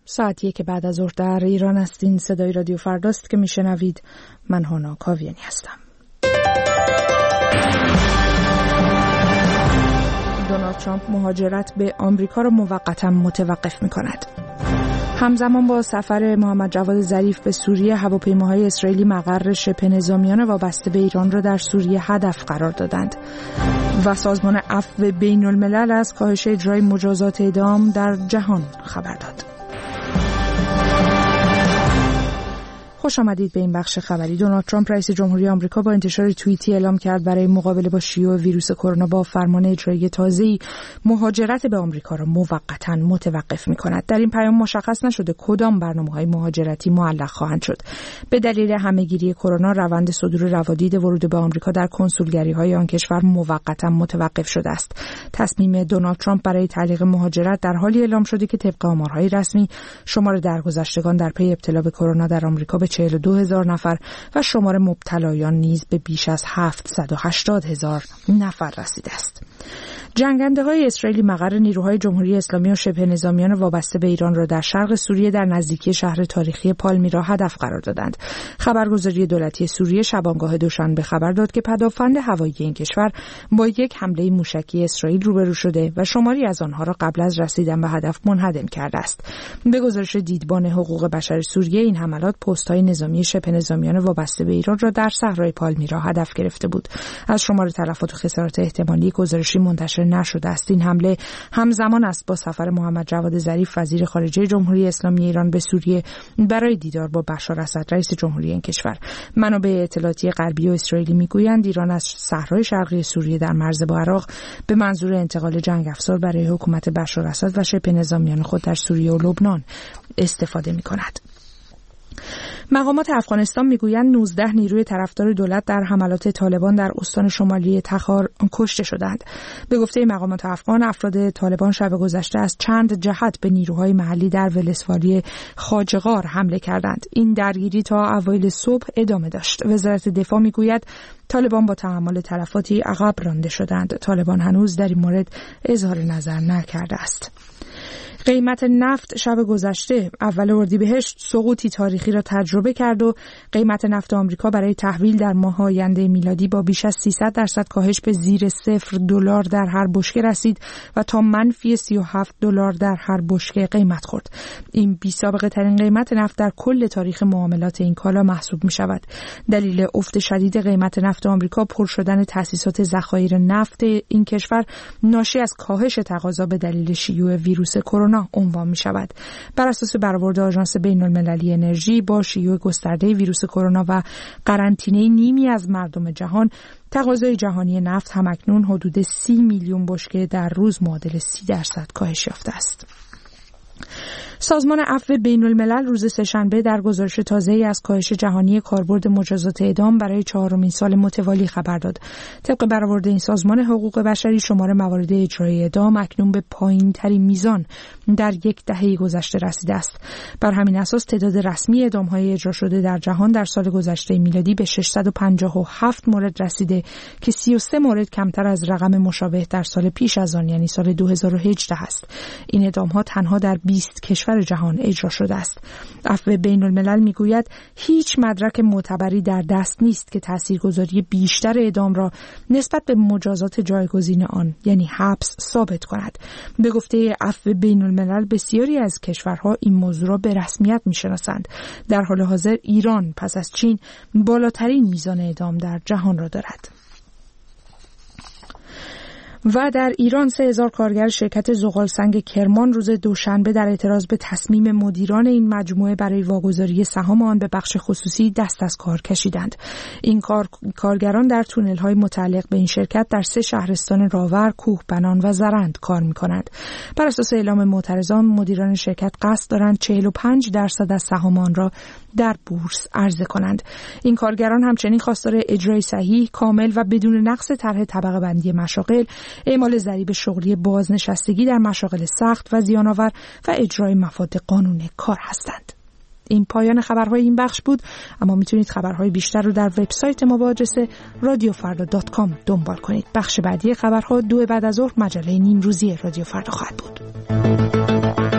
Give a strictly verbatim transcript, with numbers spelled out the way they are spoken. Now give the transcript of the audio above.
ساعتیه که بعد از ظهر در ایران هستین. صدای رادیو فرداست که میشنوید. من هانا کاویانی هستم. دونالد ترامپ مهاجرت به آمریکا را موقتا متوقف می‌کند. همزمان با سفر محمد جواد ظریف به سوریه، هواپیماهای اسرائیلی مقر شبه نظامیان وابسته به ایران را در سوریه هدف قرار دادند و سازمان عفو بین الملل از کاهش اجرای مجازات اعدام در جهان خبر داد. خوش آمدید به این بخش خبری. دونالد ترامپ رئیس جمهوری آمریکا با انتشار توییتی اعلام کرد برای مقابله با شیوع ویروس کرونا با فرمان اجرایی تازه‌ای مهاجرت به آمریکا را موقتا متوقف می‌کند. در این پیام مشخص نشده کدام برنامه‌های مهاجرتی معلق خواهند شد. به دلیل همه‌گیری کرونا روند صدور روادید ورود به آمریکا در کنسولگری‌های آن کشور موقتا متوقف شده است. تصمیم دونالد ترامپ برای تعلیق مهاجرت در حالی اعلام شده که طبق آمارهای رسمی شمار درگذشتگان در پی ابتلا به کرونا در آمریکا به چهل و دو هزار نفر و شمار مبتلایان نیز به بیش از هفتصد و هشتاد هزار نفر رسیده است. جنگنده‌های اسرائیلی مقر نیروهای جمهوری اسلامی و شبه نظامیان وابسته به ایران را در شرق سوریه در نزدیکی شهر تاریخی پالمیرا هدف قرار دادند. خبرگزاری دولتی سوریه شبانگاه دوشنبه خبر داد که پدافند هوایی این کشور با یک حمله موشکی اسرائیل روبرو شده و شماری از آنها را قبل از رسیدن به هدف منهدم کرده است. به گزارش دیدبان حقوق بشر سوریه، این حملات پست‌های نظامی شبه نظامیان وابسته به ایران را در صحرای پالمیرا هدف گرفته بود. از شمار تلفات و خسارات احتمالی گزارشی منتشر نشده است. این حمله همزمان است با سفر محمد جواد ظریف وزیر خارجه جمهوری اسلامی ایران به سوریه برای دیدار با بشار اسد رئیس جمهوری این کشور. منابع اطلاعاتی غربی و اسرائیلی میگویند ایران از صحرای شرقی سوریه در مرز با عراق به منظور انتقال جنگ افزار برای حکومت بشار اسد و شبه نظامیان خود در سوریه و لبنان استفاده می‌کند. مقامات افغانستان میگویند نوزده نیروی طرفدار دولت در حملات طالبان در استان شمالی تخار کشته شدند. به گفته مقامات افغان، افراد طالبان شب گذشته از چند جهت به نیروهای محلی در ولسوالی خواجه‌غار حمله کردند. این درگیری تا اوایل صبح ادامه داشت. وزارت دفاع میگوید طالبان با تحمل تلفاتی عقب رانده شدند. طالبان هنوز در این مورد اظهار نظر نکرده است. قیمت نفت شب گذشته اول اردیبهشت سقوطی تاریخی را تجربه کرد و قیمت نفت آمریکا برای تحویل در ماه آینده میلادی با بیش از سیصد درصد کاهش به زیر صفر دلار در هر بشکه رسید و تا منفی سی و هفت دلار در هر بشکه قیمت خورد. این بی‌سابقه ترین قیمت نفت در کل تاریخ معاملات این کالا محسوب می شود. دلیل افت شدید قیمت نفت آمریکا پر شدن تأسیسات ذخایر نفت این کشور ناشی از کاهش تقاضا به دلیل شیوع ویروس کرونا عنوان می شود. بر اساس برآورد آژانس بین المللی انرژی، با شیوع گسترده ویروس کرونا و قرنطینه نیمی از مردم جهان، تقاضای جهانی نفت همکنون حدود سی میلیون بشکه در روز معادل سی درصد کاهش یافته است. سازمان عفو بین الملل روز سه‌شنبه در گزارش تازه‌ای از کاهش جهانی کاربرد مجازات اعدام برای چهارمین سال متوالی خبر داد. طبق برآورد این سازمان حقوق بشری، شمار موارد اجرای اعدام اکنون به پایین‌ترین میزان در یک دهه گذشته رسیده است. بر همین اساس تعداد رسمی اعدام‌های اجرا شده در جهان در سال گذشته میلادی به ششصد و پنجاه و هفت مورد رسیده که سی و سه مورد کمتر از رقم مشابه در سال پیش از آن، یعنی سال دو هزار و هجده است. این اعدام‌ها تنها در بیست کشور جهان اجرا شده است. عفو بین الملل میگوید هیچ مدرک معتبری در دست نیست که تاثیرگذاری بیشتر اعدام را نسبت به مجازات جایگزین آن، یعنی حبس، ثابت کند. به گفته عفو بین الملل بسیاری از کشورها این موضوع را به رسمیت میشناسند. در حال حاضر ایران پس از چین بالاترین میزان اعدام در جهان را دارد. و در ایران سه هزار کارگر شرکت زغالسنگ کرمان روز دوشنبه در اعتراض به تصمیم مدیران این مجموعه برای واگذاری سهام آن به بخش خصوصی دست از کار کشیدند. این کار کارگران در تونل‌های متعلق به این شرکت در سه شهرستان راور، کوهبنان و زرند کار می‌کنند. بر اساس اعلام معترضان، مدیران شرکت قصد دارند چهل و پنج درصد از سهام آن را در بورس عرضه کنند. این کارگران همچنین خواستار اجرای صحیح، کامل و بدون نقص طرح طبقه بندی مشاغل، اعمال ضریب شغلی بازنشستگی در مشاغل سخت و زیان‌آور و اجرای مفاد قانون کار هستند. این پایان خبرهای این بخش بود، اما میتونید خبرهای بیشتر رو در وبسایت ما با آدرس رادیو فردا دات کام دنبال کنید. بخش بعدی خبرها دو بعد از ظهر مجله نیم روزی رادیو فردا خواهد بود.